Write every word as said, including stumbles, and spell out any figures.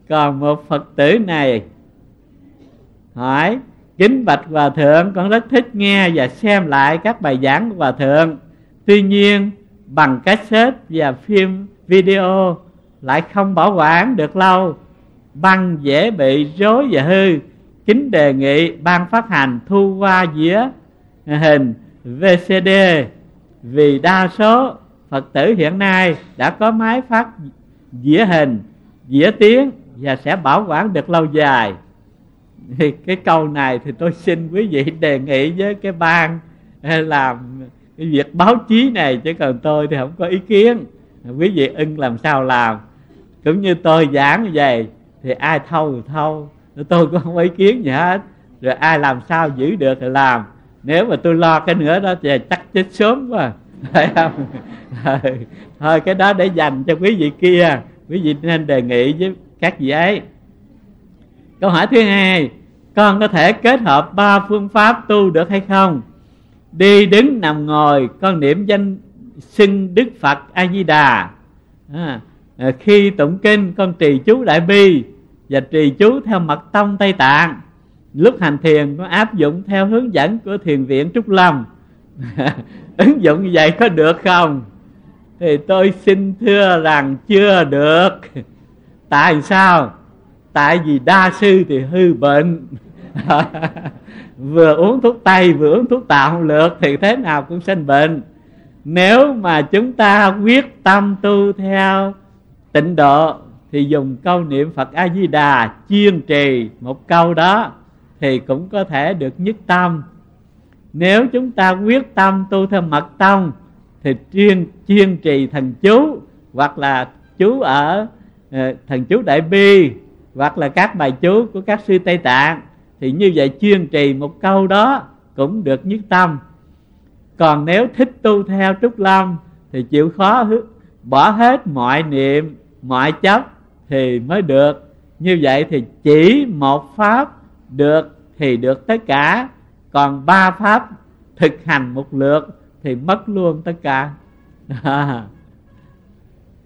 Còn một Phật tử này hỏi: kính bạch Hòa Thượng, con rất thích nghe và xem lại các bài giảng của Hòa Thượng. Tuy nhiên bằng cassette và phim video lại không bảo quản được lâu, băng dễ bị rối và hư. Kính đề nghị ban phát hành thu qua dĩa hình vê xê đê, vì đa số Phật tử hiện nay đã có máy phát dĩa hình, dĩa tiếng và sẽ bảo quản được lâu dài. Thì cái câu này thì tôi xin quý vị đề nghị với cái ban làm cái việc báo chí này, chứ còn tôi thì không có ý kiến. Quý vị ưng làm sao làm. Cũng như tôi giảng như vậy thì ai thâu thì thâu, tôi cũng không có ý kiến gì hết. Rồi ai làm sao giữ được thì làm. Nếu mà tôi lo cái nữa đó thì chắc chết sớm quá, phải không? Thôi cái đó để dành cho quý vị kia, quý vị nên đề nghị với các vị ấy. Câu hỏi thứ hai: con có thể kết hợp ba phương pháp tu được hay không? Đi đứng nằm ngồi con niệm danh xưng Đức Phật A Di Đà. à, Khi tụng kinh con trì chú Đại Bi và trì chú theo mật tông Tây Tạng. Lúc hành thiền con áp dụng theo hướng dẫn của Thiền viện Trúc Lâm. Ứng dụng như vậy có được không? Thì tôi xin thưa rằng chưa được. Tại sao? Tại vì đa sư thì hư bệnh. Vừa uống thuốc tây vừa uống thuốc tàu không lượt thì thế nào cũng sinh bệnh. Nếu mà chúng ta quyết tâm tu theo tịnh độ thì dùng câu niệm Phật A Di Đà chuyên trì một câu đó thì cũng có thể được nhất tâm. Nếu chúng ta quyết tâm tu theo mật tông thì chuyên chuyên trì thần chú, hoặc là chú ở uh, thần chú Đại Bi, hoặc là các bài chú của các sư Tây Tạng, thì như vậy chuyên trì một câu đó cũng được nhất tâm. Còn nếu thích tu theo Trúc Lâm thì chịu khó bỏ hết mọi niệm, mọi chấp thì mới được. Như vậy thì chỉ một pháp được thì được tất cả, còn ba pháp thực hành một lượt thì mất luôn tất cả.